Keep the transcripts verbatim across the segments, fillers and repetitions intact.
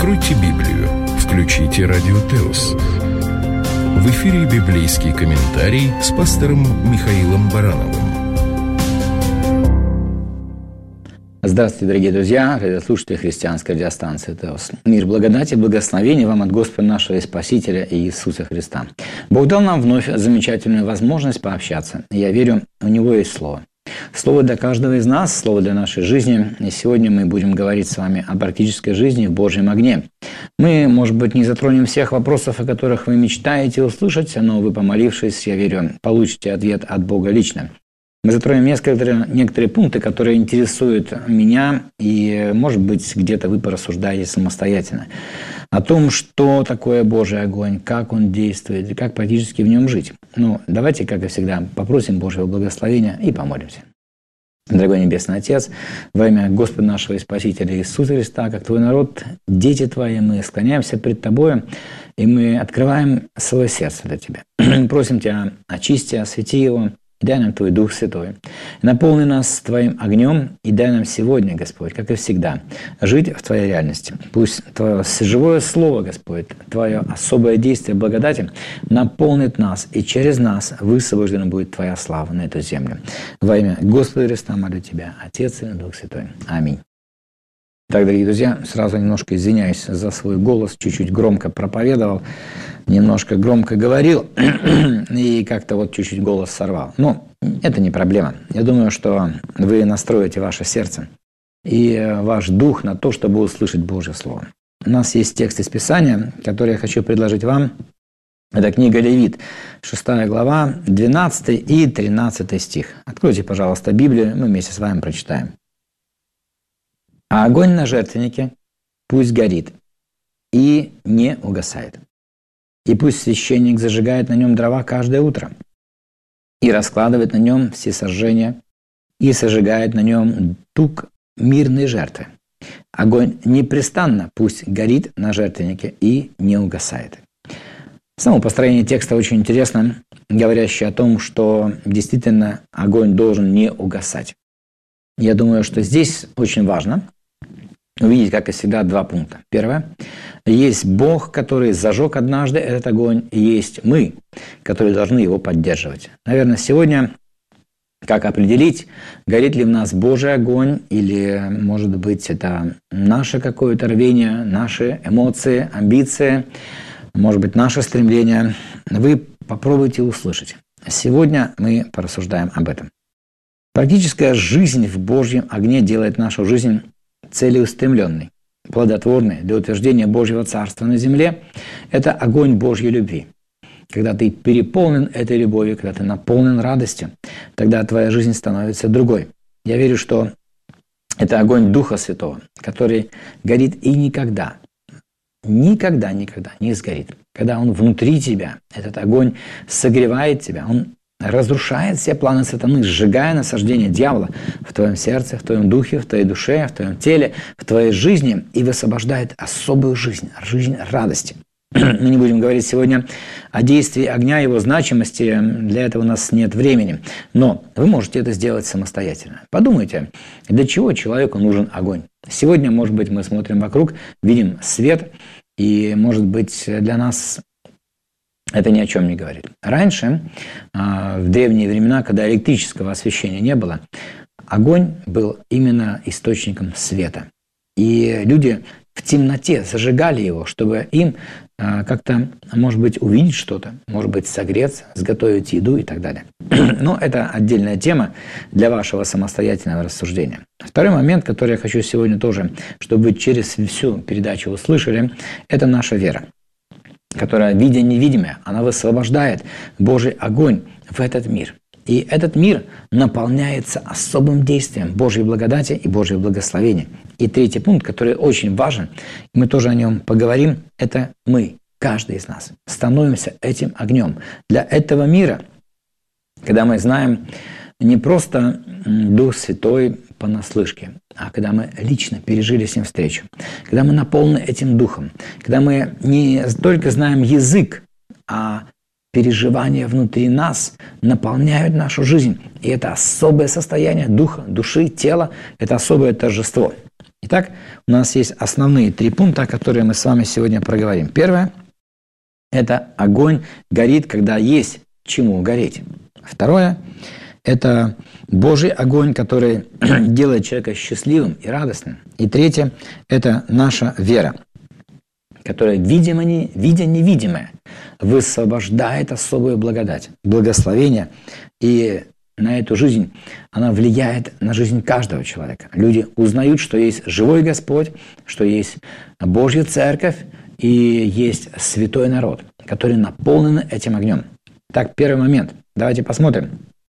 Откройте Библию, включите Радио Теос. В эфире библейский комментарий с пастором Михаилом Барановым. Здравствуйте, дорогие друзья, радиослушатели христианской радиостанции Теос. Мир, благодати и благословения вам от Господа нашего и Спасителя Иисуса Христа. Бог дал нам вновь замечательную возможность пообщаться. Я верю, у Него есть Слово. Слово для каждого из нас, Слово для нашей жизни. И сегодня мы будем говорить с вами о практической жизни в Божьем огне. Мы, может быть, не затронем всех вопросов, о которых вы мечтаете услышать, но вы, помолившись, я верю, получите ответ от Бога лично. Мы затронем некоторые, некоторые пункты, которые интересуют меня, и, может быть, где-то вы порассуждаете самостоятельно о том, что такое Божий огонь, как он действует, и как практически в нем жить. Ну, давайте, как и всегда, попросим Божьего благословения и помолимся. Дорогой Небесный Отец, во имя Господа нашего и Спасителя Иисуса Христа, как Твой народ, дети Твои, мы склоняемся пред Тобою, и мы открываем свое сердце для Тебя. Просим Тебя, очисти, освети его, и дай нам Твой Дух Святой. Наполни нас Твоим огнем и дай нам сегодня, Господь, как и всегда, жить в Твоей реальности. Пусть Твое живое Слово, Господь, Твое особое действие благодати наполнит нас, и через нас высвобождена будет Твоя слава на эту землю. Во имя Господа Христа молю Тебя, Отец и Дух Святой. Аминь. Так, дорогие друзья, сразу немножко извиняюсь за свой голос, чуть-чуть громко проповедовал, немножко громко говорил и как-то вот чуть-чуть голос сорвал. Но это не проблема. Я думаю, что вы настроите ваше сердце и ваш дух на то, чтобы услышать Божье Слово. У нас есть текст из Писания, который я хочу предложить вам. Это книга Левит, шестая глава, двенадцатый и тринадцатый стих. Откройте, пожалуйста, Библию, мы вместе с вами прочитаем. «А огонь на жертвеннике пусть горит и не угасает. И пусть священник зажигает на нем дрова каждое утро и раскладывает на нем все сожжения и сожигает на нем тук мирной жертвы. Огонь непрестанно пусть горит на жертвеннике и не угасает». Само построение текста очень интересно, говорящее о том, что действительно огонь должен не угасать. Я думаю, что здесь очень важно увидеть, как и всегда, два пункта. Первое. Есть Бог, который зажег однажды этот огонь, и есть мы, которые должны его поддерживать. Наверное, сегодня, как определить, горит ли в нас Божий огонь, или, может быть, это наше какое-то рвение, наши эмоции, амбиции, может быть, наше стремление. Вы попробуйте услышать. Сегодня мы порассуждаем об этом. Практическая жизнь в Божьем огне делает нашу жизнь целеустремленной, плодотворной для утверждения Божьего Царства на земле. Это огонь Божьей любви. Когда ты переполнен этой любовью, когда ты наполнен радостью, тогда твоя жизнь становится другой. Я верю, что это огонь Духа Святого, который горит и никогда, никогда, никогда не сгорит. Когда он внутри тебя, этот огонь согревает тебя, он разрушает все планы сатаны, сжигая насаждение дьявола в твоем сердце, в твоем духе, в твоей душе, в твоем теле, в твоей жизни и высвобождает особую жизнь, жизнь радости. Мы не будем говорить сегодня о действии огня, его значимости, для этого у нас нет времени. Но вы можете это сделать самостоятельно. Подумайте, для чего человеку нужен огонь? Сегодня, может быть, мы смотрим вокруг, видим свет, и, может быть, для нас это ни о чем не говорит. Раньше, в древние времена, когда электрического освещения не было, огонь был именно источником света. И люди в темноте зажигали его, чтобы им как-то, может быть, увидеть что-то, может быть, согреться, сготовить еду и так далее. Но это отдельная тема для вашего самостоятельного рассуждения. Второй момент, который я хочу сегодня тоже, чтобы вы через всю передачу услышали, это наша вера, которая, видя невидимое, она высвобождает Божий огонь в этот мир. И этот мир наполняется особым действием Божьей благодати и Божьего благословения. И третий пункт, который очень важен, мы тоже о нем поговорим, это мы, каждый из нас, становимся этим огнем. Для этого мира, когда мы знаем не просто Дух Святой понаслышке, а когда мы лично пережили с Ним встречу, когда мы наполнены этим Духом, когда мы не только знаем язык, а переживания внутри нас наполняют нашу жизнь. И это особое состояние духа, души, тела, это особое торжество. Итак, у нас есть основные три пункта, которые мы с вами сегодня проговорим. Первое – это огонь горит, когда есть чему гореть. Второе – это Божий огонь, который делает человека счастливым и радостным. И третье – это наша вера, которая, видимо, не, видя невидимое, высвобождает особую благодать, благословение. И на эту жизнь она влияет на жизнь каждого человека. Люди узнают, что есть живой Господь, что есть Божья Церковь и есть святой народ, который наполнен этим огнем. Так, первый момент. Давайте посмотрим.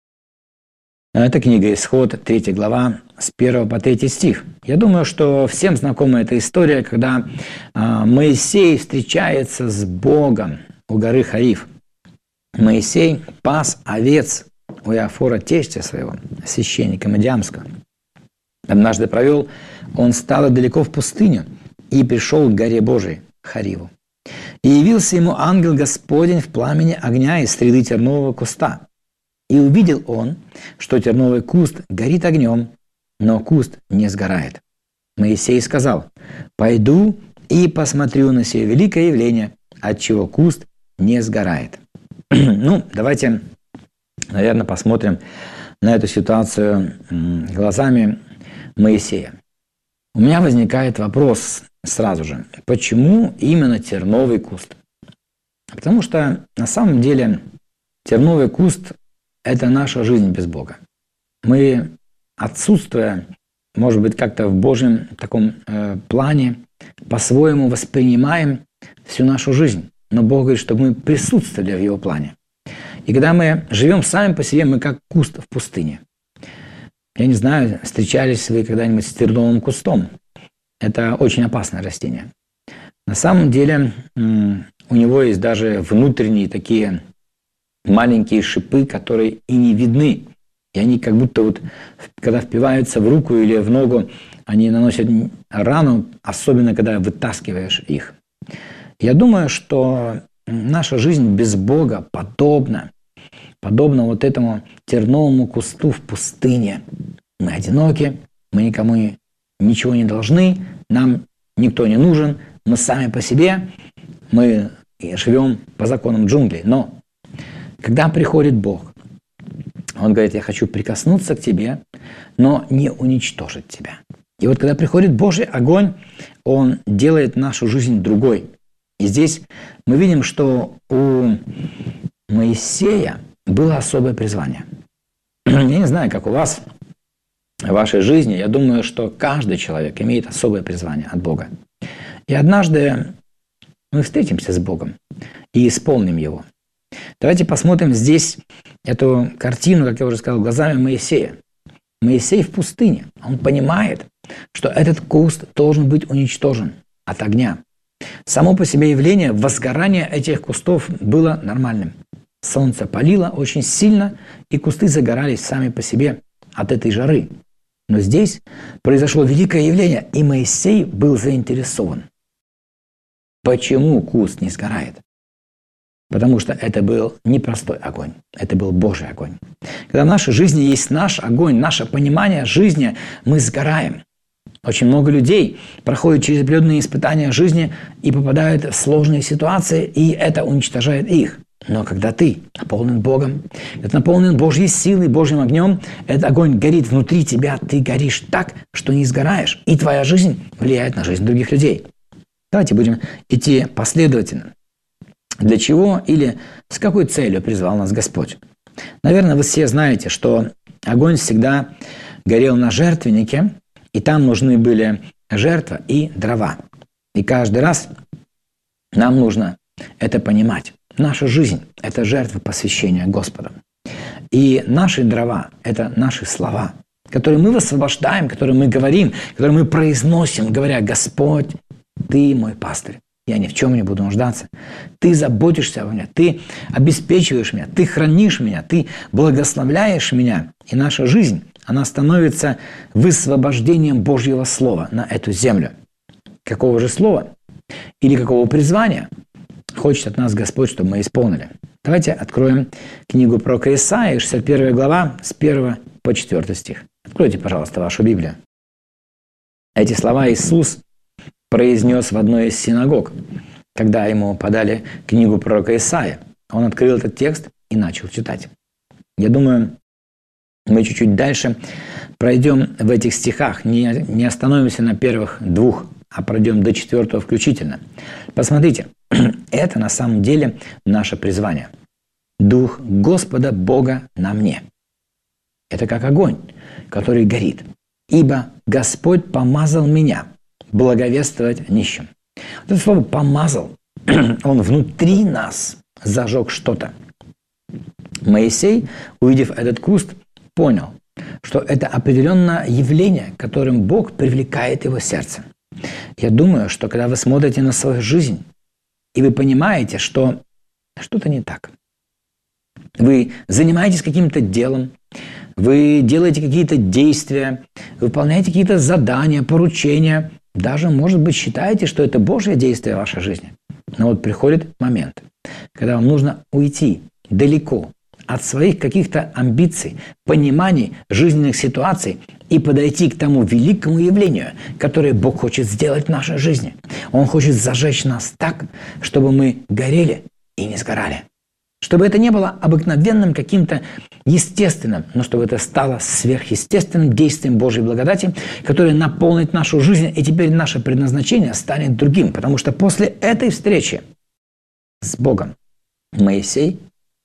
Это книга «Исход», третья глава, с первого по третий стих. Я думаю, что всем знакома эта история, когда Моисей встречается с Богом у горы Хариф. Моисей пас овец у Иофора, тестя своего, священника Мадиамского. Однажды провел он стало далеко в пустыню и пришел к горе Божией, Хариву. И явился ему ангел Господень в пламени огня из среды тернового куста. И увидел он, что терновый куст горит огнем, но куст не сгорает. Моисей сказал: «Пойду и посмотрю на сие великое явление, отчего куст не сгорает». Ну, давайте, наверное, посмотрим на эту ситуацию глазами Моисея. У меня возникает вопрос сразу же: почему именно терновый куст? Потому что на самом деле терновый куст – это наша жизнь без Бога. Мы, отсутствуя, может быть, как-то в Божьем таком э, плане, по-своему воспринимаем всю нашу жизнь. Но Бог говорит, чтобы мы присутствовали в Его плане. И когда мы живем сами по себе, мы как куст в пустыне. Я не знаю, встречались вы когда-нибудь с терновым кустом. Это очень опасное растение. На самом деле у него есть даже внутренние такие маленькие шипы, которые и не видны. И они как будто вот, когда впиваются в руку или в ногу, они наносят рану, особенно когда вытаскиваешь их. Я думаю, что наша жизнь без Бога подобна, подобна вот этому терновому кусту в пустыне. Мы одиноки, мы никому ничего не должны, нам никто не нужен, мы сами по себе, мы живем по законам джунглей. Но когда приходит Бог, Он говорит: я хочу прикоснуться к тебе, но не уничтожить тебя. И вот когда приходит Божий огонь, Он делает нашу жизнь другой. И здесь мы видим, что у Моисея было особое призвание. Я не знаю, как у вас, в вашей жизни, я думаю, что каждый человек имеет особое призвание от Бога. И однажды мы встретимся с Богом и исполним Его. Давайте посмотрим здесь эту картину, как я уже сказал, глазами Моисея. Моисей в пустыне. Он понимает, что этот куст должен быть уничтожен от огня. Само по себе явление возгорания этих кустов было нормальным. Солнце палило очень сильно, и кусты загорались сами по себе от этой жары. Но здесь произошло великое явление, и Моисей был заинтересован. Почему куст не сгорает? Потому что это был не простой огонь, это был Божий огонь. Когда в нашей жизни есть наш огонь, наше понимание жизни, мы сгораем. Очень много людей проходят через определенные испытания жизни и попадают в сложные ситуации, и это уничтожает их. Но когда ты наполнен Богом, это наполнен Божьей силой, Божьим огнем, этот огонь горит внутри тебя, ты горишь так, что не сгораешь, и твоя жизнь влияет на жизнь других людей. Давайте будем идти последовательно. Для чего или с какой целью призвал нас Господь? Наверное, вы все знаете, что огонь всегда горел на жертвеннике, и там нужны были жертва и дрова. И каждый раз нам нужно это понимать. Наша жизнь – это жертва посвящения Господу. И наши дрова – это наши слова, которые мы высвобождаем, которые мы говорим, которые мы произносим, говоря: «Господь, Ты мой пастырь, я ни в чем не буду нуждаться. Ты заботишься обо мне, Ты обеспечиваешь меня, Ты хранишь меня, Ты благословляешь меня». И наша жизнь, она становится высвобождением Божьего Слова на эту землю. Какого же слова или какого призвания хочет от нас Господь, чтобы мы исполнили? Давайте откроем книгу пророка Исаии, шестьдесят первая глава, с первого по четвёртый стих. Откройте, пожалуйста, вашу Библию. Эти слова Иисус произнес в одной из синагог, когда ему подали книгу пророка Исаия. Он открыл этот текст и начал читать. Я думаю, мы чуть-чуть дальше пройдем в этих стихах, не, не остановимся на первых двух, а пройдем до четвертого включительно. Посмотрите, это на самом деле наше призвание. Дух Господа Бога на мне. Это как огонь, который горит. Ибо Господь помазал меня благовествовать нищим. Это слово «помазал», он внутри нас зажег что-то. Моисей, увидев этот куст, понял, что это определенное явление, которым Бог привлекает его сердце. Я думаю, что когда вы смотрите на свою жизнь, и вы понимаете, что что-то не так, вы занимаетесь каким-то делом, вы делаете какие-то действия, выполняете какие-то задания, поручения, даже, может быть, считаете, что это Божье действие в вашей жизни. Но вот приходит момент, когда вам нужно уйти далеко от своих каких-то амбиций, пониманий жизненных ситуаций и подойти к тому великому явлению, которое Бог хочет сделать в нашей жизни. Он хочет зажечь нас так, чтобы мы горели и не сгорали. Чтобы это не было обыкновенным каким-то естественным, но чтобы это стало сверхъестественным действием Божьей благодати, которое наполнит нашу жизнь, и теперь наше предназначение станет другим. Потому что после этой встречи с Богом Моисей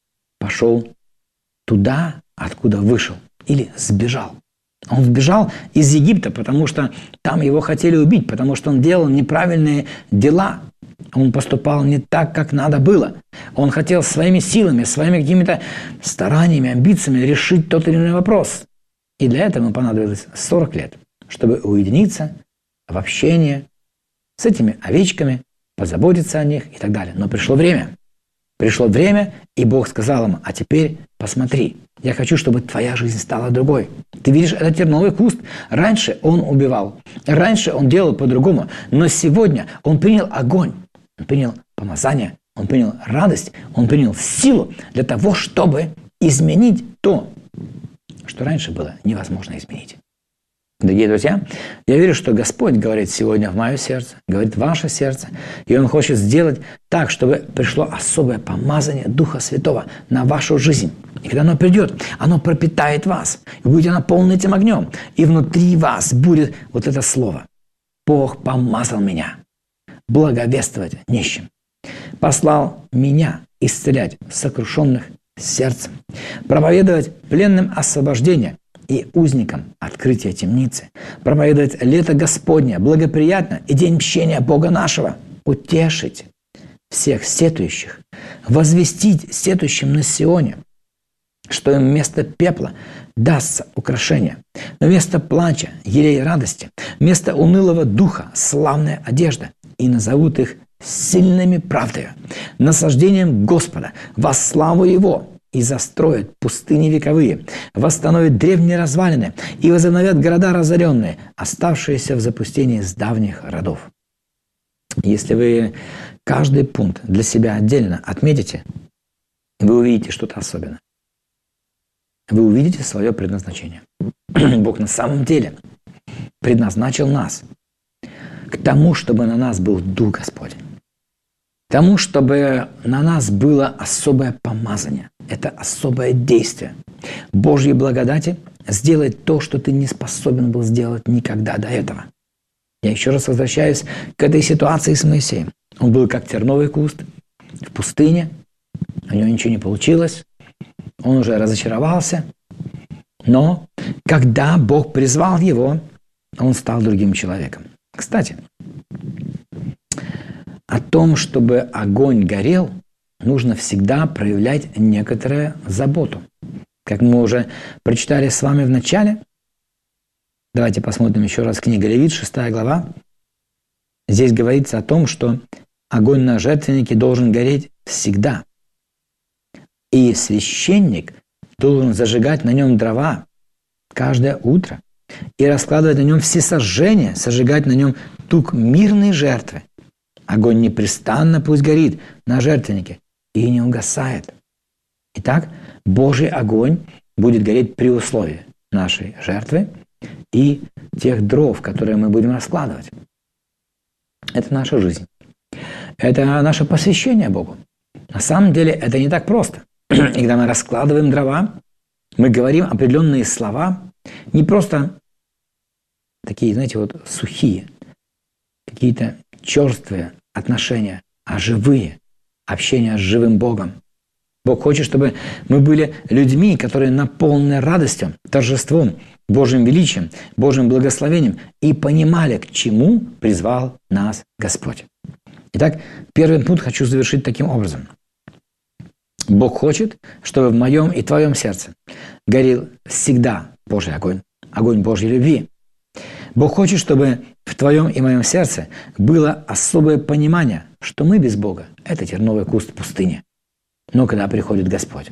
пошел туда, откуда вышел, или сбежал. Он сбежал из Египта, потому что там его хотели убить, потому что он делал неправильные дела. Он поступал не так, как надо было. Он хотел своими силами, своими какими-то стараниями, амбициями решить тот или иной вопрос. И для этого ему понадобилось сорок лет, чтобы уединиться в общении с этими овечками, позаботиться о них и так далее. Но пришло время. Пришло время, и Бог сказал ему: а теперь посмотри, я хочу, чтобы твоя жизнь стала другой. Ты видишь этот терновый куст? Раньше он убивал, раньше он делал по-другому, но сегодня он принял огонь, он принял помазание, он принял радость, он принял силу для того, чтобы изменить то, что раньше было невозможно изменить. Дорогие друзья, я верю, что Господь говорит сегодня в мое сердце, говорит в ваше сердце, и Он хочет сделать так, чтобы пришло особое помазание Духа Святого на вашу жизнь. И когда оно придет, оно пропитает вас, и будете наполнены этим огнем, и внутри вас будет вот это слово: Бог помазал меня благовествовать нищим, послал меня исцелять сокрушенных сердцем, проповедовать пленным освобождение и узникам открытие темницы, проповедовать лето Господне, благоприятно и день мщения Бога нашего, утешить всех сетующих, возвестить сетующим на Сионе, что им вместо пепла дастся украшение, вместо плача елей радости, вместо унылого духа славная одежда, и назовут их сильными правдою, насаждением Господа во славу Его, и застроят пустыни вековые, восстановят древние развалины и возобновят города разоренные, оставшиеся в запустении с давних родов. Если вы каждый пункт для себя отдельно отметите, вы увидите что-то особенное. Вы увидите свое предназначение. Бог на самом деле предназначил нас к тому, чтобы на нас был Дух Господень. К тому, чтобы на нас было особое помазание. Это особое действие Божьей благодати сделать то, что ты не способен был сделать никогда до этого. Я еще раз возвращаюсь к этой ситуации с Моисеем. Он был как терновый куст в пустыне, у него ничего не получилось, он уже разочаровался. Но когда Бог призвал его, он стал другим человеком. Кстати, о том, чтобы огонь горел, нужно всегда проявлять некоторую заботу. Как мы уже прочитали с вами в начале, давайте посмотрим еще раз книга Левит, шестая глава. Здесь говорится о том, что огонь на жертвеннике должен гореть всегда. И священник должен зажигать на нем дрова каждое утро и раскладывать на нем всесожжения, сожигать на нем тук мирной жертвы. Огонь непрестанно пусть горит на жертвеннике и не угасает. Итак, Божий огонь будет гореть при условии нашей жертвы и тех дров, которые мы будем раскладывать. Это наша жизнь. Это наше посвящение Богу. На самом деле это не так просто. И когда мы раскладываем дрова, мы говорим определенные слова, не просто такие, знаете, вот сухие, какие-то черствые отношения, а живые, общение с живым Богом. Бог хочет, чтобы мы были людьми, которые наполнены радостью, торжеством, Божьим величием, Божьим благословением и понимали, к чему призвал нас Господь. Итак, первый пункт хочу завершить таким образом. Бог хочет, чтобы в моем и твоем сердце горел всегда Божий огонь, огонь Божьей любви. Бог хочет, чтобы в твоем и моем сердце было особое понимание, что мы без Бога – это терновый куст в пустыне. Но когда приходит Господь,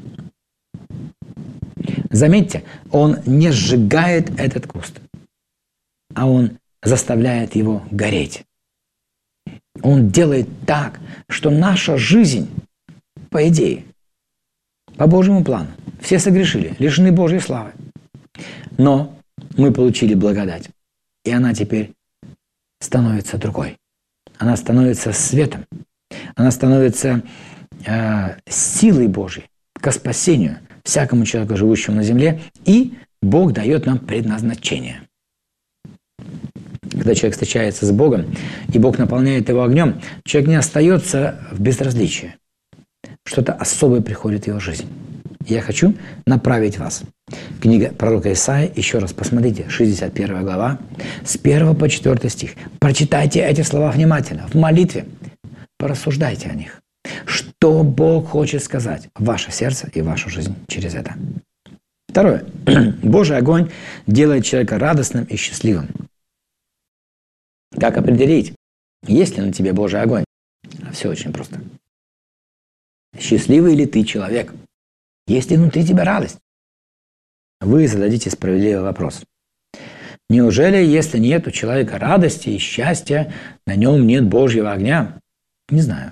заметьте, Он не сжигает этот куст, а Он заставляет его гореть. Он делает так, что наша жизнь, по идее, по Божьему плану, все согрешили, лишены Божьей славы. Но мы получили благодать, и она теперь становится другой. Она становится светом, она становится э, силой Божьей ко спасению всякому человеку, живущему на земле, и Бог дает нам предназначение. Когда человек встречается с Богом, и Бог наполняет его огнем, человек не остается в безразличии. Что-то особое приходит в его жизнь. Я хочу направить вас. Книга пророка Исаии, еще раз посмотрите, шестьдесят первая глава, с первого по четвёртый стих. Прочитайте эти слова внимательно, в молитве. Порассуждайте о них. Что Бог хочет сказать в ваше сердце и в вашу жизнь через это. Второе. Божий огонь делает человека радостным и счастливым. Как определить, есть ли на тебе Божий огонь? Все очень просто. Счастливый ли ты человек? Есть ли внутри тебя радость? Вы зададите справедливый вопрос. Неужели, если нет у человека радости и счастья, на нем нет Божьего огня? Не знаю.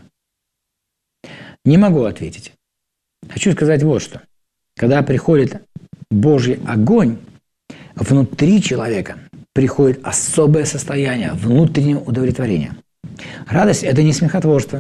Не могу ответить. Хочу сказать вот что. Когда приходит Божий огонь, внутри человека приходит особое состояние внутреннего удовлетворения. Радость – это не смехотворство.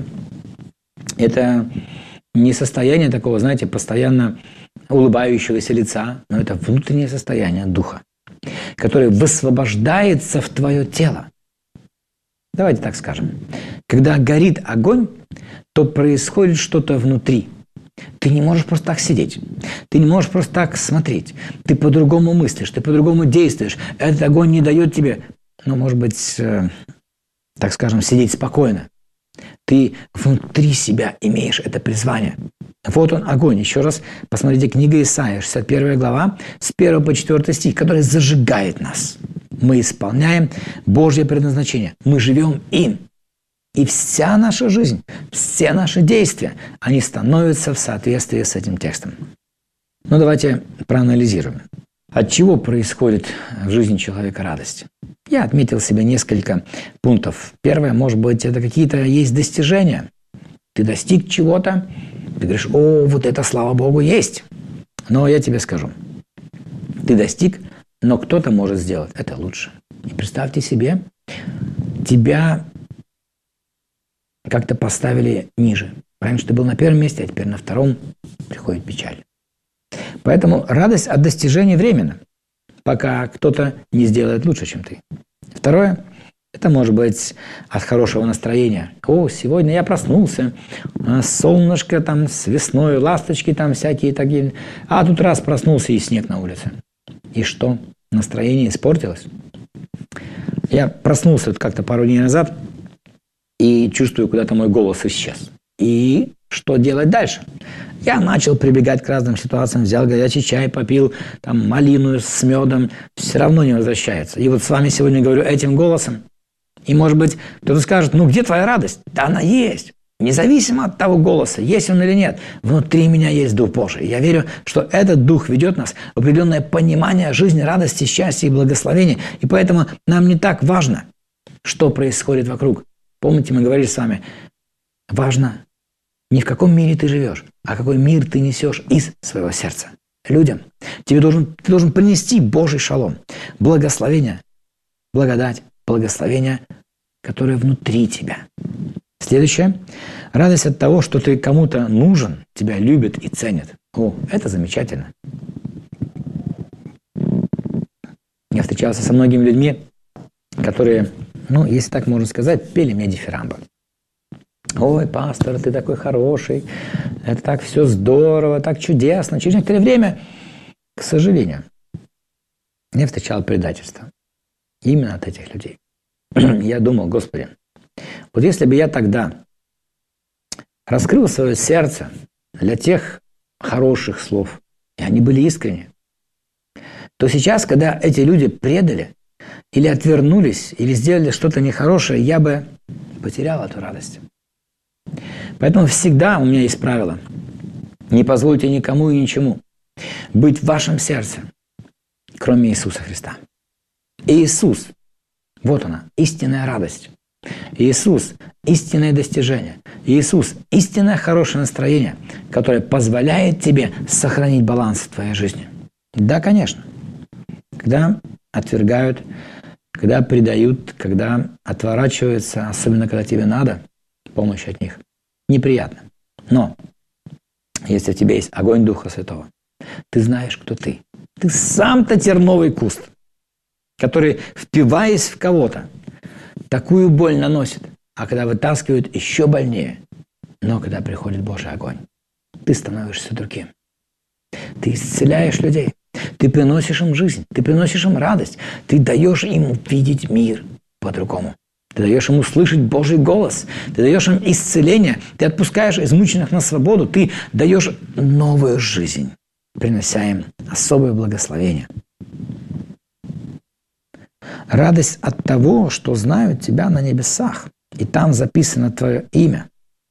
Это не состояние такого, знаете, постоянно улыбающегося лица, но это внутреннее состояние духа, которое высвобождается в твое тело. Давайте так скажем. Когда горит огонь, то происходит что-то внутри. Ты не можешь просто так сидеть. Ты не можешь просто так смотреть. Ты по-другому мыслишь, ты по-другому действуешь. Этот огонь не дает тебе, ну, может быть, э, так скажем, сидеть спокойно. Ты внутри себя имеешь это призвание. Вот он, огонь. Еще раз посмотрите книга Исаии, шестьдесят первая глава, с первого по четвёртый стих, который зажигает нас. Мы исполняем Божье предназначение. Мы живем им. И вся наша жизнь, все наши действия, они становятся в соответствии с этим текстом. Ну, давайте проанализируем. От чего происходит в жизни человека радость? Я отметил себе несколько пунктов. Первое, может быть, это какие-то есть достижения. Ты достиг чего-то, ты говоришь, о, вот это, слава Богу, есть. Но я тебе скажу, ты достиг, но кто-то может сделать это лучше. И представьте себе, тебя как-то поставили ниже. Раньше ты был на первом месте, а теперь на втором. Приходит печаль. Поэтому радость от достижения временна, пока кто-то не сделает лучше, чем ты. Второе, это может быть от хорошего настроения. О, сегодня я проснулся, солнышко там с весной, ласточки там всякие такие. А тут раз проснулся и снег на улице. И что? Настроение испортилось? Я проснулся вот как-то пару дней назад и чувствую, куда-то мой голос исчез. И что делать дальше? Я начал прибегать к разным ситуациям, взял горячий чай, попил там малину с медом, все равно не возвращается. И вот с вами сегодня говорю этим голосом. И, может быть, кто-то скажет, ну где твоя радость? Да она есть. Независимо от того голоса, есть он или нет, внутри меня есть Дух Божий. Я верю, что этот Дух ведет нас в определенное понимание жизни, радости, счастья и благословения. И поэтому нам не так важно, что происходит вокруг. Помните, мы говорили с вами, важно не в каком мире ты живешь, а какой мир ты несешь из своего сердца. людям. Тебе должен, ты должен принести Божий шалом, благословение, благодать, благословение, которое внутри тебя. Следующее. Радость от того, что ты кому-то нужен, тебя любят и ценят. О, это замечательно. Я встречался со многими людьми, которые, ну, если так можно сказать, пели мне дифирамбы. Ой, пастор, ты такой хороший, это так все здорово, так чудесно. Через некоторое время, к сожалению, я встречал предательство именно от этих людей. Я думал, Господи, вот если бы я тогда раскрыл свое сердце для тех хороших слов, и они были искренни, то сейчас, когда эти люди предали, или отвернулись, или сделали что-то нехорошее, я бы потерял эту радость. Поэтому всегда у меня есть правило. Не позвольте никому и ничему быть в вашем сердце, кроме Иисуса Христа. Иисус, вот она, истинная радость. Иисус – истинное достижение. Иисус – истинное хорошее настроение, которое позволяет тебе сохранить баланс в твоей жизни. Да, конечно. Когда отвергают, когда предают, когда отворачиваются, особенно когда тебе надо помощь от них, неприятно. Но если в тебе есть огонь Духа Святого, ты знаешь, кто ты. Ты сам-то терновый куст, который, впиваясь в кого-то, такую боль наносит, а когда вытаскивают, еще больнее. Но когда приходит Божий огонь, ты становишься другим. Ты исцеляешь людей, ты приносишь им жизнь, ты приносишь им радость, ты даешь им видеть мир по-другому. Ты даешь им услышать Божий голос, ты даешь им исцеление, ты отпускаешь измученных на свободу, ты даешь новую жизнь, принося им особое благословение. Радость от того, что знают тебя на небесах, и там записано твое имя.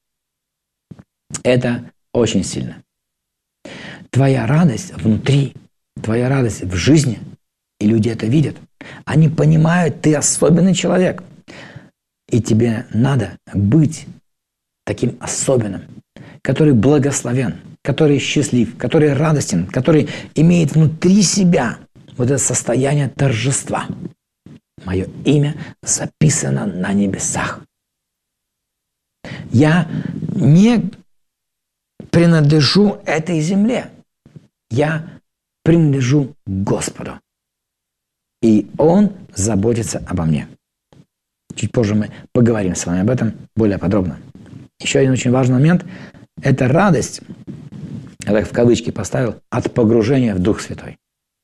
Это очень сильно. Твоя радость внутри, твоя радость в жизни, и люди это видят. Они понимают, ты особенный человек. И тебе надо быть таким особенным, который благословен, который счастлив, который радостен, который имеет внутри себя вот это состояние торжества. Мое имя записано на небесах. Я не принадлежу этой земле. Я принадлежу Господу. И Он заботится обо мне. Чуть позже мы поговорим с вами об этом более подробно. Еще один очень важный момент – это радость, я так в кавычки поставил, от погружения в Дух Святой.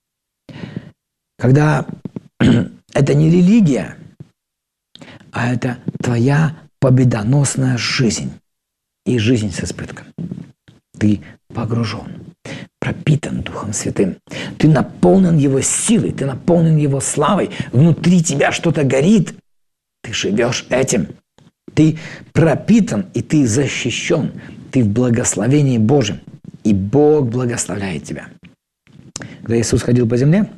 Когда это не религия, а это твоя победоносная жизнь и жизнь с избытком. Ты погружен, пропитан Духом Святым. Ты наполнен Его силой, ты наполнен Его славой. Внутри тебя что-то горит. Ты живешь этим. Ты пропитан, и ты защищен. Ты в благословении Божьем. И Бог благословляет тебя. Когда Иисус ходил по земле,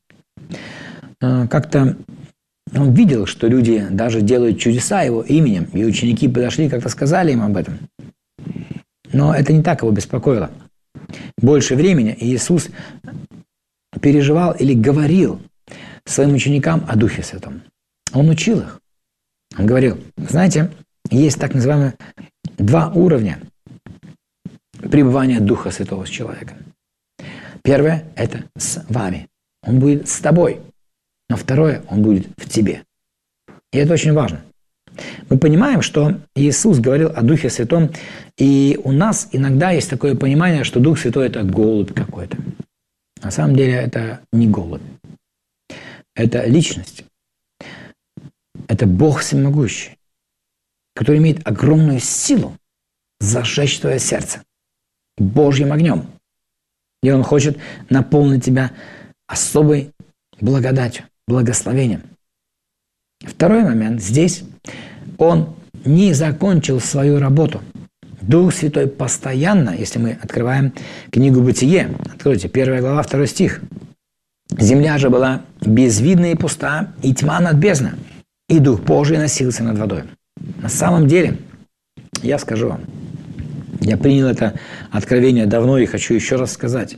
как-то Он видел, что люди даже делают чудеса Его именем. И ученики подошли, как-то сказали им об этом. Но это не так Его беспокоило. Больше времени Иисус переживал или говорил своим ученикам о Духе Святом. Он учил их. Он говорил, знаете, есть так называемые два уровня пребывания Духа Святого с человеком. Первое – это с вами. Он будет с тобой. Но второе – он будет в тебе. И это очень важно. Мы понимаем, что Иисус говорил о Духе Святом, и у нас иногда есть такое понимание, что Дух Святой – это голубь какой-то. На самом деле это не голубь. Это личность. Это Бог всемогущий, который имеет огромную силу зажечь твое сердце Божьим огнем. И Он хочет наполнить тебя особой благодатью, благословением. Второй момент. Здесь Он не закончил свою работу. Дух Святой постоянно, если мы открываем книгу «Бытие», откройте, первая глава, второй стих. «Земля же была безвидна и пуста, и тьма над бездной, и Дух Божий носился над водой». На самом деле, я скажу вам, я принял это откровение давно и хочу еще раз сказать.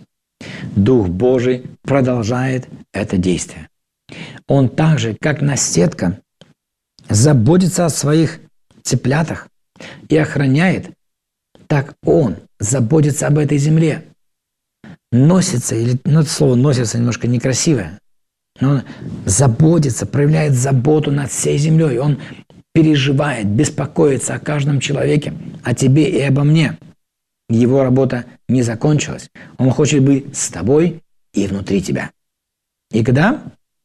Дух Божий продолжает это действие. Он так же, как наседка, заботится о своих цыплятах и охраняет, так Он заботится об этой земле. Носится, или, ну, это слово «носится» немножко некрасивое, но Он заботится, проявляет заботу над всей землей. Он переживает, беспокоится о каждом человеке, о тебе и обо мне. Его работа не закончилась. Он хочет быть с тобой и внутри тебя. И когда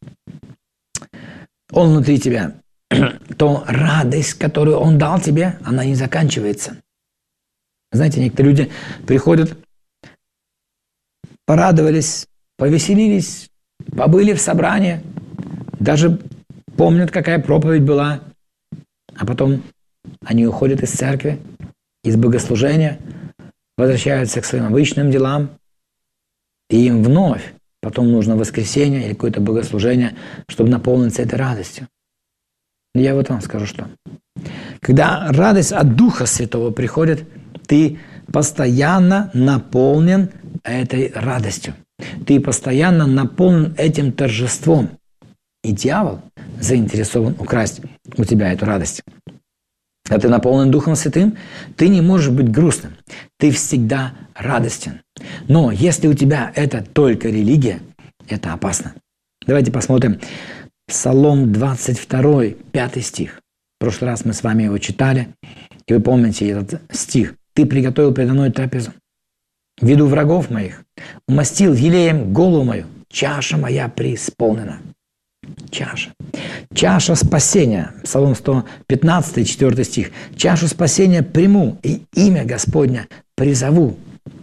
Он внутри тебя, то радость, которую Он дал тебе, она не заканчивается. Знаете, некоторые люди приходят, порадовались, повеселились, побыли в собрании, даже помнят, какая проповедь была, а потом они уходят из церкви, из богослужения, возвращаются к своим обычным делам, и им вновь потом нужно воскресенье или какое-то богослужение, чтобы наполниться этой радостью. Я вот вам скажу, что когда радость от Духа Святого приходит, ты постоянно наполнен этой радостью. Ты постоянно наполнен этим торжеством. И дьявол заинтересован украсть у тебя эту радость. Когда ты наполнен Духом Святым, ты не можешь быть грустным. Ты всегда радостен. Но если у тебя это только религия, это опасно. Давайте посмотрим Псалом двадцать два, пятый стих. В прошлый раз мы с вами его читали, и вы помните этот стих. «Ты приготовил передо мной трапезу, в виду врагов моих, умастил елеем голову мою, чаша моя преисполнена». Чаша. Чаша спасения. Псалом сто пятнадцать, четвёртый стих. «Чашу спасения приму, и имя Господня призову».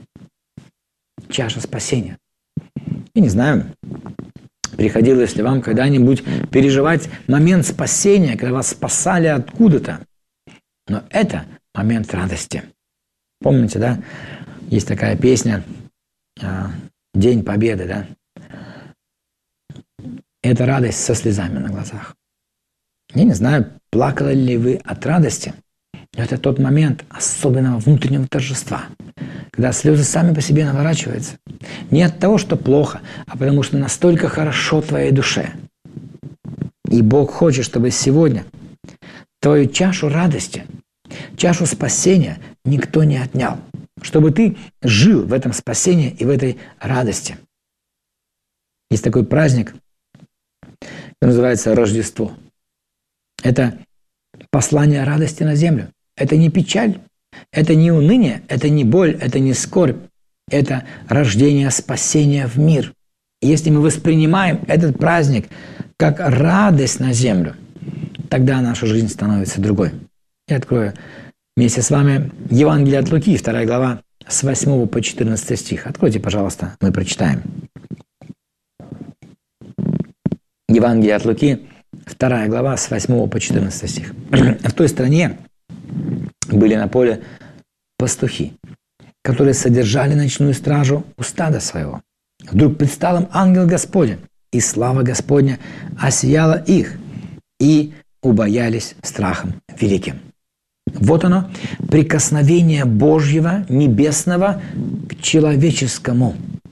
Чаша спасения. Я не знаю, приходилось ли вам когда-нибудь переживать момент спасения, когда вас спасали откуда-то. Но это момент радости. Помните, да? Есть такая песня «День Победы», да? Это радость со слезами на глазах. Я не знаю, плакали ли вы от радости, но это тот момент особенного внутреннего торжества, когда слезы сами по себе наворачиваются. Не от того, что плохо, а потому что настолько хорошо твоей душе. И Бог хочет, чтобы сегодня твою чашу радости, чашу спасения никто не отнял. Чтобы ты жил в этом спасении и в этой радости. Есть такой праздник, который называется Рождество. Это послание радости на землю. Это не печаль, это не уныние, это не боль, это не скорбь. Это рождение спасения в мир. И если мы воспринимаем этот праздник как радость на землю, тогда наша жизнь становится другой. Я открою вместе с вами Евангелие от Луки, вторая глава, с восьмого по четырнадцатый стих. Откройте, пожалуйста, мы прочитаем. Евангелие от Луки, вторая глава, с восьмого по четырнадцатый стих. В той стране были на поле пастухи, которые содержали ночную стражу у стада своего. Вдруг предстал им ангел Господень, и слава Господня осияла их, и убоялись страхом великим. Вот оно, прикосновение Божьего, небесного к человеческому.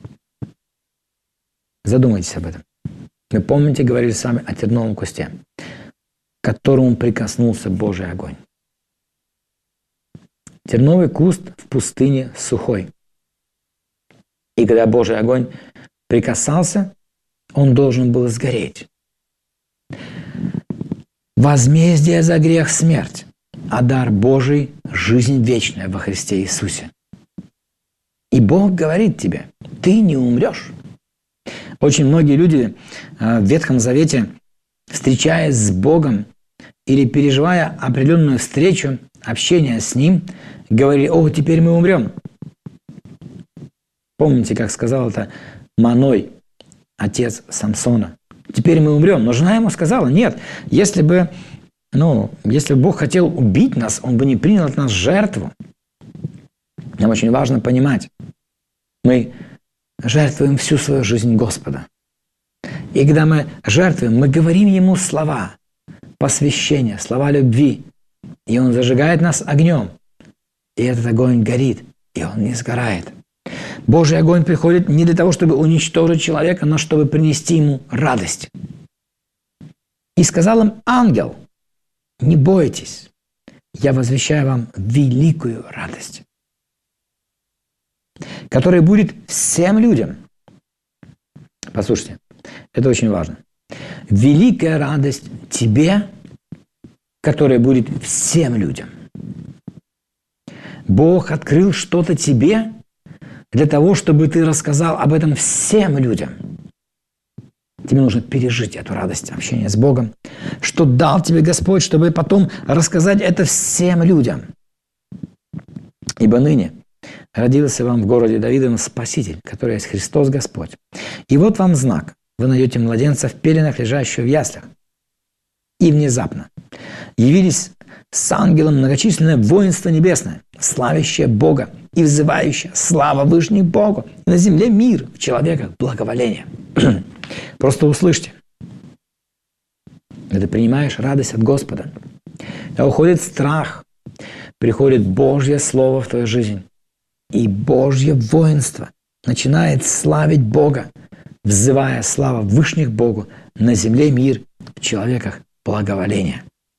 Задумайтесь об этом. Мы, помните, говорили с вами о терновом кусте, к которому прикоснулся Божий огонь. Терновый куст в пустыне сухой. И когда Божий огонь прикасался, он должен был сгореть. Возмездие за грех – смерть, а дар Божий – жизнь вечная во Христе Иисусе. И Бог говорит тебе, ты не умрешь. Очень многие люди в Ветхом Завете, встречаясь с Богом или переживая определенную встречу, общение с Ним, говорили: «О, теперь мы умрем». Помните, как сказал это Маной, отец Самсона? «Теперь мы умрем». Но жена ему сказала: «Нет, если бы, ну, если бы Бог хотел убить нас, Он бы не принял от нас жертву». Нам очень важно понимать, мы жертвуем всю свою жизнь Господа. И когда мы жертвуем, мы говорим Ему слова посвящения, слова любви. И Он зажигает нас огнем. И этот огонь горит, и он не сгорает. Божий огонь приходит не для того, чтобы уничтожить человека, но чтобы принести ему радость. И сказал им ангел: не бойтесь, я возвещаю вам великую радость, которая будет всем людям. Послушайте, это очень важно. Великая радость тебе, которая будет всем людям. Бог открыл что-то тебе для того, чтобы ты рассказал об этом всем людям. Тебе нужно пережить эту радость общения с Богом, что дал тебе Господь, чтобы потом рассказать это всем людям. Ибо ныне родился вам в городе Давидовом Спаситель, который есть Христос Господь. И вот вам знак. Вы найдете младенца в пеленах, лежащего в яслях. И внезапно явились с ангелом многочисленное воинство небесное, славящее Бога и взывающее: слава Вышний Богу, и на земле мир, в человеках благоволение. Просто услышьте. Когда ты принимаешь радость от Господа, когда уходит страх, приходит Божье Слово в твою жизнь, и Божье воинство начинает славить Бога, взывая: слава Вышних Богу, на земле мир, в человеках благоволение.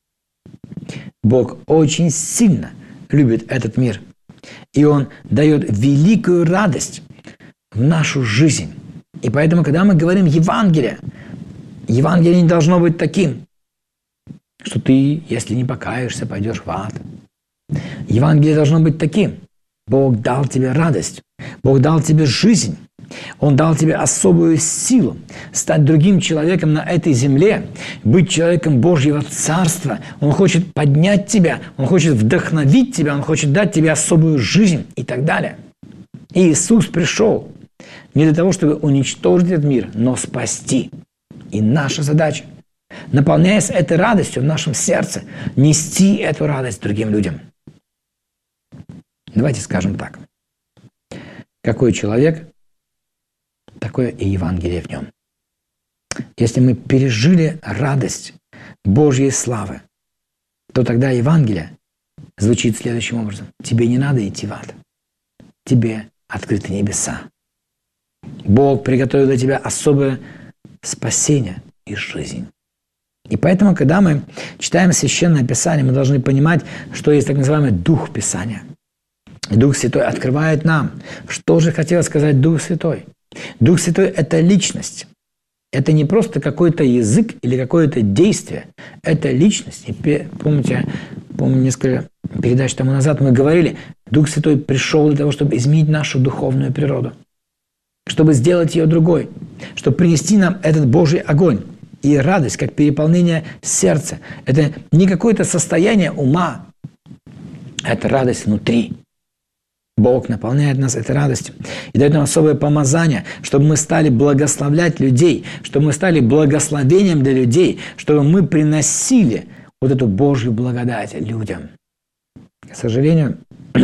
Бог очень сильно любит этот мир, и Он дает великую радость в нашу жизнь. И поэтому, когда мы говорим Евангелие, Евангелие не должно быть таким, что ты, если не покаешься, пойдешь в ад. Евангелие должно быть таким: Бог дал тебе радость, Бог дал тебе жизнь, Он дал тебе особую силу стать другим человеком на этой земле, быть человеком Божьего Царства. Он хочет поднять тебя, Он хочет вдохновить тебя, Он хочет дать тебе особую жизнь и так далее. И Иисус пришел не для того, чтобы уничтожить этот мир, но спасти. И наша задача, наполняясь этой радостью в нашем сердце, нести эту радость другим людям. Давайте скажем так. Какой человек, такое и Евангелие в нем. Если мы пережили радость Божьей славы, то тогда Евангелие звучит следующим образом: тебе не надо идти в ад, тебе открыты небеса. Бог приготовил для тебя особое спасение и жизнь. И поэтому, когда мы читаем Священное Писание, мы должны понимать, что есть так называемый Дух Писания. И Дух Святой открывает нам, что же хотел сказать Дух Святой. Дух Святой – это личность. Это не просто какой-то язык или какое-то действие. Это личность. И помните, помню, несколько передач тому назад мы говорили, Дух Святой пришел для того, чтобы изменить нашу духовную природу, чтобы сделать ее другой, чтобы принести нам этот Божий огонь и радость, как переполнение сердца. Это не какое-то состояние ума, это радость внутри. Бог наполняет нас этой радостью и дает нам особое помазание, чтобы мы стали благословлять людей, чтобы мы стали благословением для людей, чтобы мы приносили вот эту Божью благодать людям. К сожалению,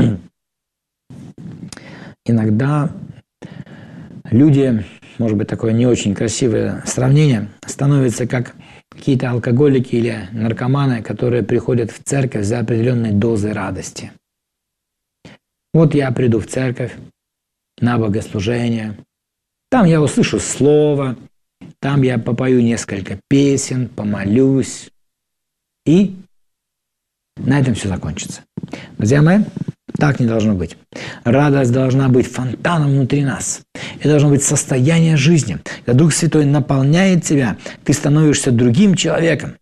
иногда люди, может быть, такое не очень красивое сравнение, становятся как какие-то алкоголики или наркоманы, которые приходят в церковь за определенной дозой радости. Вот я приду в церковь на богослужение, там я услышу слово, там я попою несколько песен, помолюсь, и на этом все закончится. Друзья мои, так не должно быть. Радость должна быть фонтаном внутри нас. Это должно быть состояние жизни. Когда Дух Святой наполняет тебя, ты становишься другим человеком.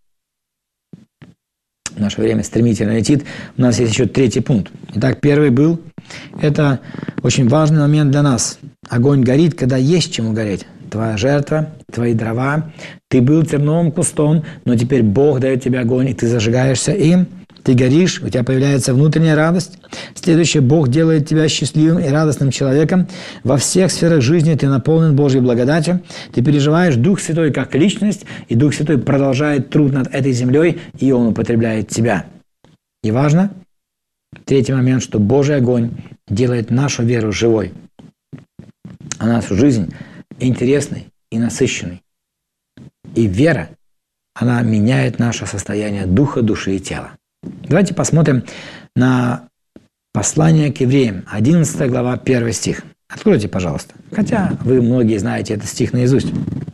Наше время стремительно летит. У нас есть еще третий пункт. Итак, первый был, это очень важный момент для нас. Огонь горит, когда есть чему гореть. Твоя жертва, твои дрова. Ты был терновым кустом, но теперь Бог дает тебе огонь, и ты зажигаешься им. Ты горишь, у тебя появляется внутренняя радость. Следующее, Бог делает тебя счастливым и радостным человеком. Во всех сферах жизни ты наполнен Божьей благодатью. Ты переживаешь Дух Святой как личность, и Дух Святой продолжает труд над этой землей, и Он употребляет тебя. И важно, третий момент, что Божий огонь делает нашу веру живой, а нашу жизнь интересной и насыщенной. И вера, она меняет наше состояние духа, души и тела. Давайте посмотрим на послание к евреям, одиннадцатая глава, первый стих. Откройте, пожалуйста. Хотя вы многие знаете этот стих наизусть.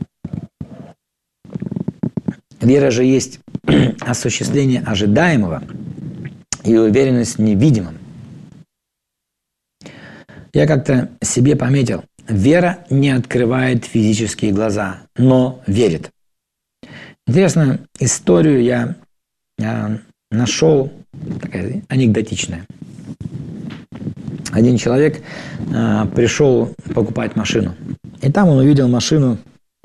Вера же есть осуществление ожидаемого и уверенность в невидимом. Я как-то себе пометил, вера не открывает физические глаза, но верит. Интересную историю я, я нашел, такая анекдотичная. Один человек а, пришел покупать машину, и там он увидел машину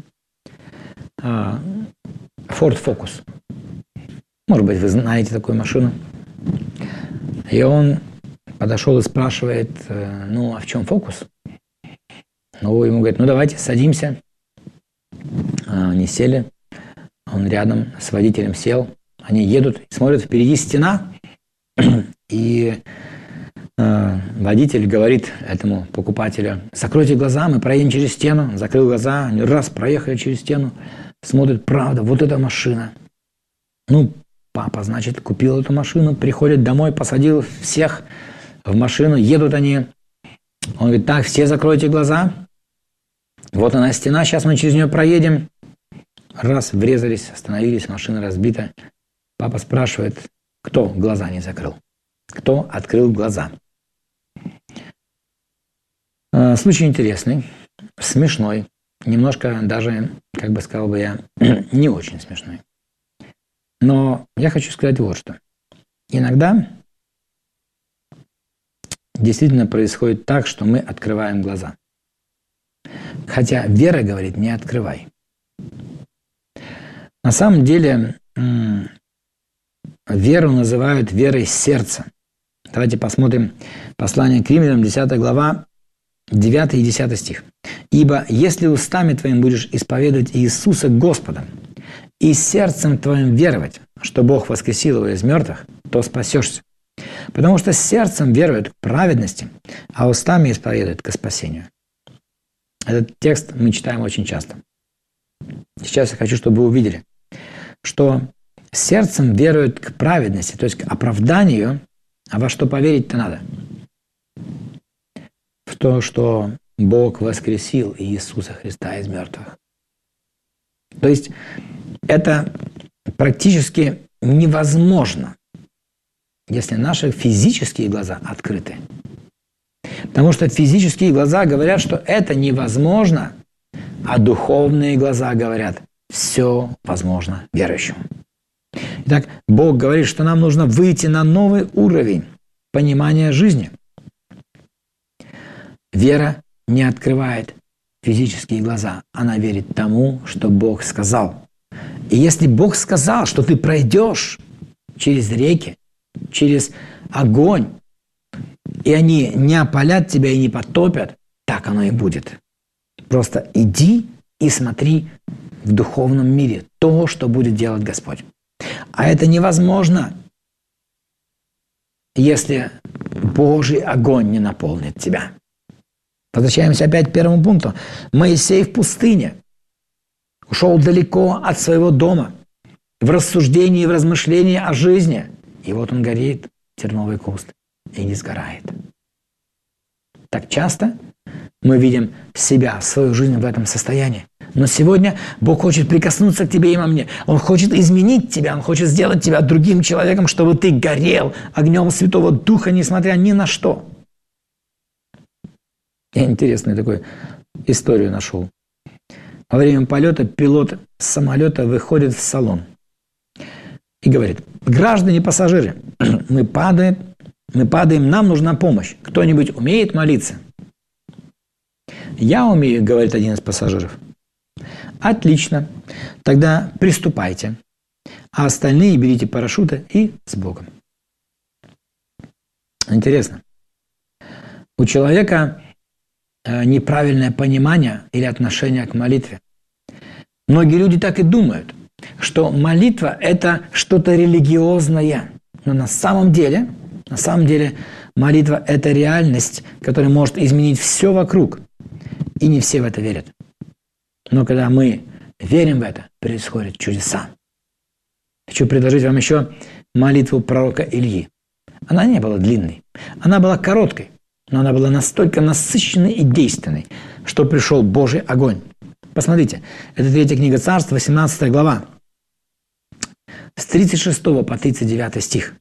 а, Ford Focus. Может быть, вы знаете такую машину. И он подошел и спрашивает, ну, а в чем фокус? Ну, ему говорят, ну, давайте, садимся. Они сели, он рядом с водителем сел. Они едут, смотрят, впереди стена. И э, водитель говорит этому покупателю, закройте глаза, мы проедем через стену. Закрыл глаза, они раз, проехали через стену. Смотрят, правда, вот эта машина. Ну, папа, значит, купил эту машину, приходит домой, посадил всех в машину, едут они. Он говорит, так, все закройте глаза. Вот она стена, сейчас мы через нее проедем. Раз, врезались, остановились, машина разбита. Папа спрашивает, кто глаза не закрыл? Кто открыл глаза? Случай интересный, смешной. Немножко даже, как бы сказал бы я, не очень смешной. Но я хочу сказать вот что. Иногда действительно происходит так, что мы открываем глаза. Хотя вера говорит, не открывай. На самом деле веру называют верой сердца. Давайте посмотрим послание к Римлянам, десятая глава, девятый и десятый стих. «Ибо если устами твоим будешь исповедовать Иисуса Господом и сердцем твоим веровать, что Бог воскресил его из мертвых, то спасешься. Потому что сердцем веруют к праведности, а устами исповедуют к спасению». Этот текст мы читаем очень часто. Сейчас я хочу, чтобы вы увидели, что сердцем веруют к праведности, то есть к оправданию, а во что поверить-то надо? В то, что Бог воскресил Иисуса Христа из мертвых. То есть это практически невозможно, если наши физические глаза открыты. Потому что физические глаза говорят, что это невозможно, а духовные глаза говорят, все возможно верующему. Итак, Бог говорит, что нам нужно выйти на новый уровень понимания жизни. Вера не открывает физические глаза, она верит тому, что Бог сказал. И если Бог сказал, что ты пройдешь через реки, через огонь, и они не опалят тебя и не потопят, так оно и будет. Просто иди и смотри в духовном мире то, что будет делать Господь. А это невозможно, если Божий огонь не наполнит тебя. Возвращаемся опять к первому пункту. Моисей в пустыне ушел далеко от своего дома, в рассуждении и в размышлении о жизни. И вот он горит, терновый куст, и не сгорает. Так часто мы видим себя, свою жизнь в этом состоянии. Но сегодня Бог хочет прикоснуться к тебе и ко мне. Он хочет изменить тебя, Он хочет сделать тебя другим человеком, чтобы ты горел огнем Святого Духа, несмотря ни на что. Я интересную такую историю нашел. Во время полета пилот самолета выходит в салон и говорит: граждане пассажиры, мы падаем, мы падаем, нам нужна помощь. Кто-нибудь умеет молиться? Я умею, говорит один из пассажиров. Отлично, тогда приступайте, а остальные берите парашюты и с Богом. Интересно. У человека неправильное понимание или отношение к молитве. Многие люди так и думают, что молитва – это что-то религиозное. Но на самом деле, на самом деле молитва – это реальность, которая может изменить все вокруг. И не все в это верят. Но когда мы верим в это, происходят чудеса. Хочу предложить вам еще молитву пророка Ильи. Она не была длинной, она была короткой. но она была настолько насыщенной и действенной, что пришел Божий огонь. Посмотрите, это третья книга Царств, восемнадцатая глава, с тридцать шестого по тридцать девятый стих.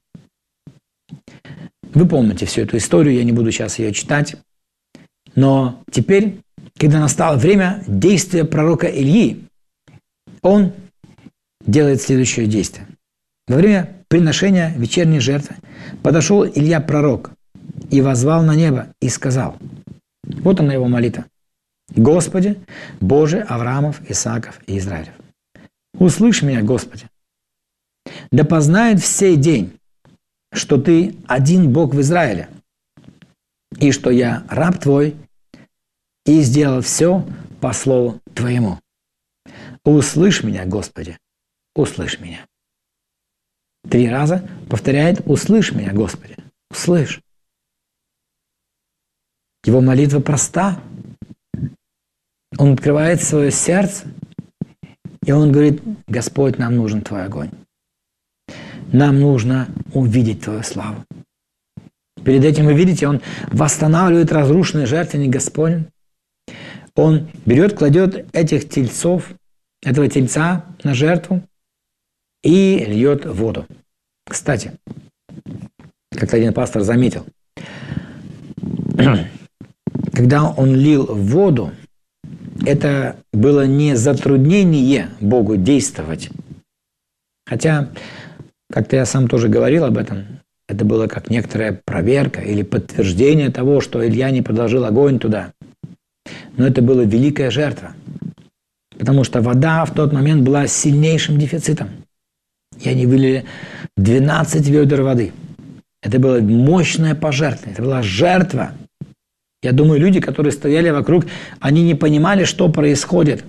Вы помните всю эту историю, я не буду сейчас ее читать. Но теперь, когда настало время действия пророка Ильи, он делает следующее действие. Во время приношения вечерней жертвы подошел Илья пророк и воззвал на небо и сказал, вот она его молитва: «Господи, Боже Авраамов, Исааков и Израилев, услышь меня, Господи, да познает в сей день, что Ты один Бог в Израиле, и что я раб Твой, и сделал все по слову Твоему. Услышь меня, Господи, услышь меня». Три раза повторяет «услышь меня, Господи, услышь». Его молитва проста. Он открывает свое сердце, и он говорит: «Господь, нам нужен Твой огонь. Нам нужно увидеть Твою славу». Перед этим, вы видите, он восстанавливает разрушенный жертвенник Господень. Он берет, кладет этих тельцов, этого тельца на жертву и льет воду. Кстати, как-то один пастор заметил, когда он лил воду, это было не затруднение Богу действовать. Хотя, как-то я сам тоже говорил об этом, это было как некоторая проверка или подтверждение того, что Илья не подложил огонь туда. Но это была великая жертва, потому что вода в тот момент была сильнейшим дефицитом. И они вылили двенадцать ведер воды. Это было мощное пожертвование, это была жертва. Я думаю, люди, которые стояли вокруг, они не понимали, что происходит.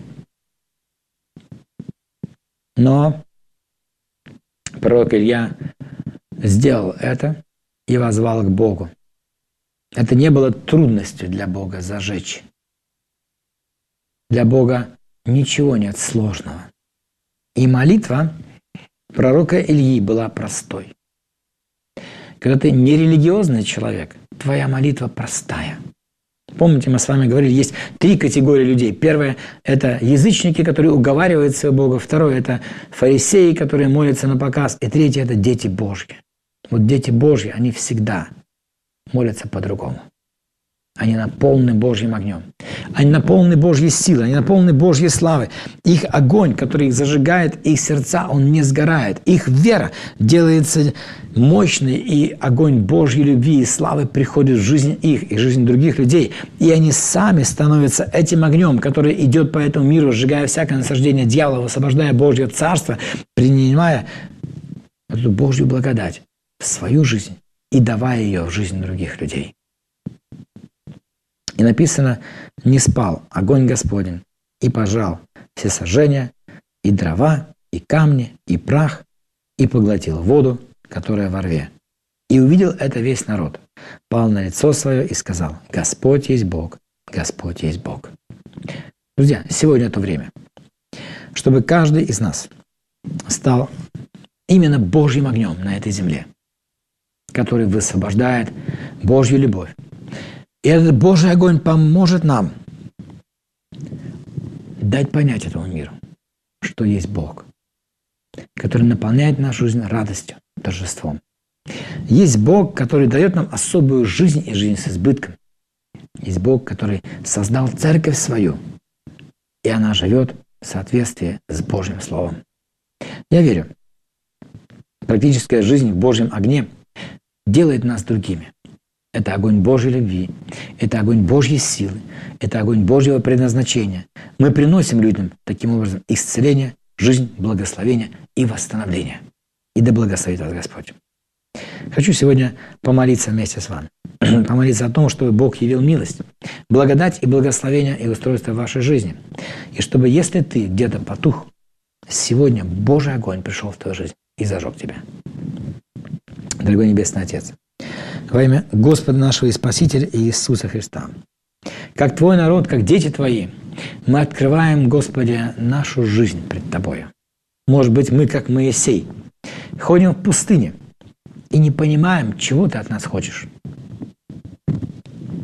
Но пророк Илья сделал это и воззвал к Богу. Это не было трудностью для Бога зажечь. Для Бога ничего нет сложного. И молитва пророка Ильи была простой. Когда ты нерелигиозный человек, твоя молитва простая. Помните, мы с вами говорили, есть три категории людей. Первое – это язычники, которые уговаривают своего Бога. Второе – это фарисеи, которые молятся на показ. И третье – это дети Божьи. Вот дети Божьи, они всегда молятся по-другому. Они наполнены Божьим огнем. Они наполнены Божьей силой, они наполнены Божьей славой. Их огонь, который их зажигает, их сердца, он не сгорает. Их вера делается мощной, и огонь Божьей любви и славы приходит в жизнь их и в жизнь других людей. И они сами становятся этим огнем, который идет по этому миру, сжигая всякое насаждение дьявола, высвобождая Божье царство, принимая эту Божью благодать в свою жизнь и давая ее в жизнь других людей. И написано: «Не спал огонь Господень, и пожал все сожжения, и дрова, и камни, и прах, и поглотил воду, которая во рве. И увидел это весь народ, пал на лицо свое и сказал: Господь есть Бог, Господь есть Бог». Друзья, сегодня то время, чтобы каждый из нас стал именно Божьим огнем на этой земле, который высвобождает Божью любовь. И этот Божий огонь поможет нам дать понять этому миру, что есть Бог, который наполняет нашу жизнь радостью, торжеством. Есть Бог, который дает нам особую жизнь и жизнь с избытком. Есть Бог, который создал церковь свою, и она живет в соответствии с Божьим Словом. Я верю, практическая жизнь в Божьем огне делает нас другими. Это огонь Божьей любви, это огонь Божьей силы, это огонь Божьего предназначения. Мы приносим людям таким образом исцеление, жизнь, благословение и восстановление. И да благословит вас Господь. Хочу сегодня помолиться вместе с вами. Помолиться о том, чтобы Бог явил милость, благодать и благословение и устройство в вашей жизни. И чтобы, если ты где-то потух, сегодня Божий огонь пришел в твою жизнь и зажег тебя. Дорогой Небесный Отец, во имя Господа нашего и Спасителя Иисуса Христа, как Твой народ, как дети Твои, мы открываем, Господи, нашу жизнь пред Тобою. Может быть, мы, как Моисей, ходим в пустыне и не понимаем, чего Ты от нас хочешь.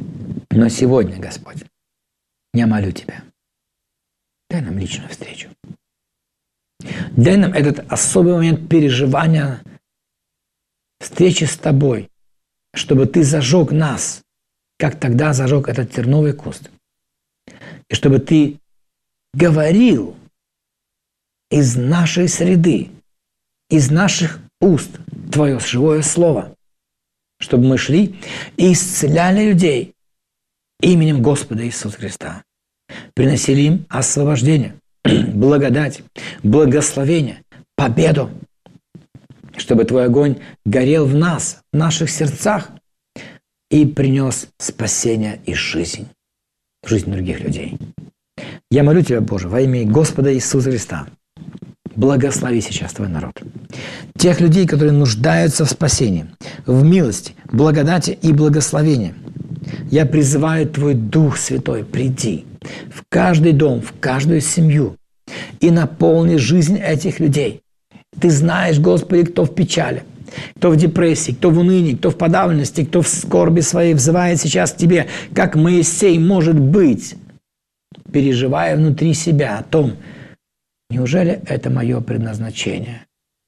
Но сегодня, Господь, я молю Тебя, дай нам личную встречу. Дай нам этот особый момент переживания встречи с Тобой, чтобы Ты зажег нас, как тогда зажег этот терновый куст. И чтобы Ты говорил из нашей среды, из наших уст Твое живое слово, чтобы мы шли и исцеляли людей именем Господа Иисуса Христа. Приносили им освобождение, благодать, благословение, победу, чтобы Твой огонь горел в нас, в наших сердцах и принес спасение и жизнь, жизнь других людей. Я молю Тебя, Боже, во имя Господа Иисуса Христа, благослови сейчас Твой народ. Тех людей, которые нуждаются в спасении, в милости, благодати и благословении. Я призываю Твой Дух Святой, приди в каждый дом, в каждую семью и наполни жизнь этих людей. Ты знаешь, Господи, кто в печали, кто в депрессии, кто в унынии, кто в подавленности, кто в скорби своей взывает сейчас к Тебе, как Моисей, может быть, переживая внутри себя о том, неужели это мое предназначение?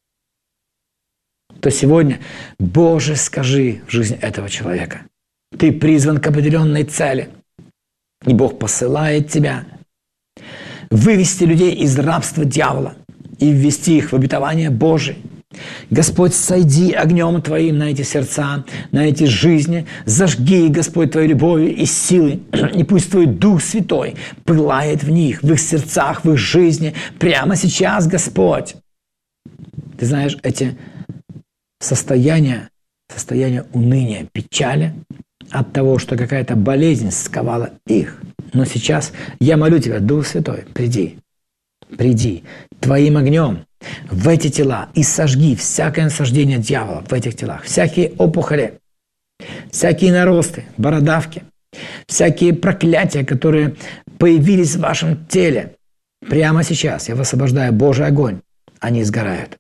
То сегодня, Боже, скажи в жизнь этого человека, ты призван к определенной цели, и Бог посылает тебя вывести людей из рабства дьявола и ввести их в обетование Божие. Господь, сойди огнем Твоим на эти сердца, на эти жизни, зажги, Господь, Твоей любовью и силой, и пусть Твой Дух Святой пылает в них, в их сердцах, в их жизни, прямо сейчас, Господь. Ты знаешь, эти состояния, состояния уныния, печали от того, что какая-то болезнь сковала их. Но сейчас я молю Тебя, Дух Святой, приди, приди Твоим огнем в эти тела и сожги всякое насаждение дьявола в этих телах, всякие опухоли, всякие наросты, бородавки, всякие проклятия, которые появились в вашем теле. Прямо сейчас я высвобождаю Божий огонь, они сгорают.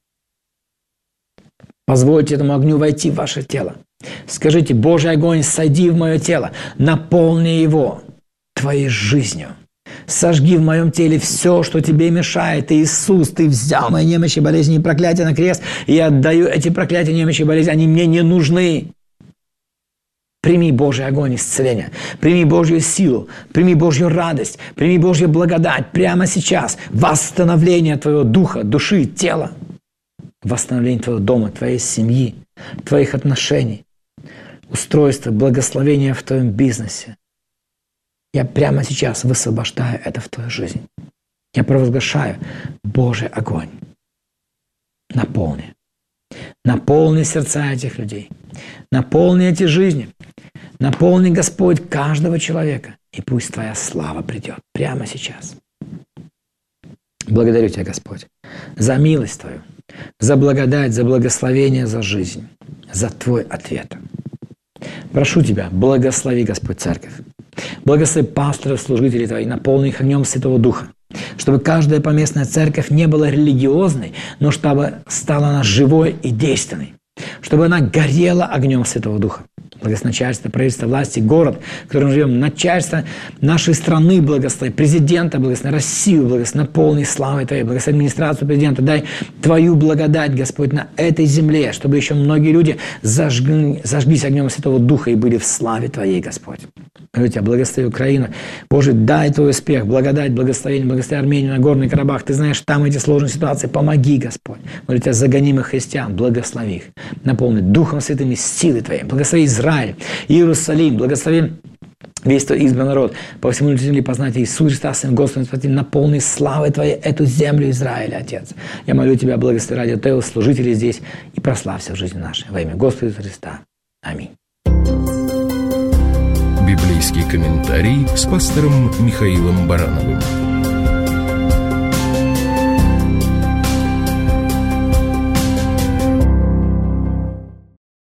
Позвольте этому огню войти в ваше тело. Скажите: Божий огонь, сойди в мое тело, наполни его Твоей жизнью. Сожги в моем теле все, что Тебе мешает. Иисус, Ты взял мои немощи, болезни и проклятия на крест, и я отдаю эти проклятия, немощи и болезни, они мне не нужны. Прими Божий огонь исцеления, прими Божью силу, прими Божью радость, прими Божью благодать прямо сейчас. Восстановление Твоего духа, души, тела. Восстановление Твоего дома, Твоей семьи, Твоих отношений, устройство, благословение в Твоем бизнесе. Я прямо сейчас высвобождаю это в Твою жизнь. Я провозглашаю Божий огонь. Наполни. Наполни сердца этих людей. Наполни эти жизни. Наполни, Господь, каждого человека. И пусть Твоя слава придет прямо сейчас. Благодарю Тебя, Господь, за милость Твою, за благодать, за благословение, за жизнь, за Твой ответ. Прошу Тебя, благослови, Господь, церковь. Благослови пасторов, служителей Твоих, наполни их огнем Святого Духа, чтобы каждая поместная церковь не была религиозной, но чтобы стала она живой и действенной, чтобы она горела огнем Святого Духа. Благослови начальство, правительство, власти, город, в котором мы живем, начальство нашей страны благослови, президента благослови, Россию благослови, наполни славой Твоей, благослови администрацию президента, дай Твою благодать, Господь, на этой земле, чтобы еще многие люди зажгли, зажглись огнем Святого Духа и были в славе Твоей, Господь. Молю Тебя, благослови Украину. Боже, дай Твой успех, благодать, благословение, благослови Армению, Нагорный Карабах. Ты знаешь, там эти сложные ситуации. Помоги, Господь. Молю Тебя, за гонимых христиан, благослови их. Наполни Духом Святым и силой Твоей. Благослови Израиль, Иерусалим, благослови весь Твой избранный народ. По всему лицу земли познать Иисуса Христа, Своим Господом, Спасителем. Наполни славой Твоей эту землю Израиля, Отец. Я молю Тебя, благослови Радио Теос, служителей здесь, и прославься в жизни нашей. Во имя Господа Иисуса Христа. Аминь. Библейский комментарий с пастором Михаилом Барановым.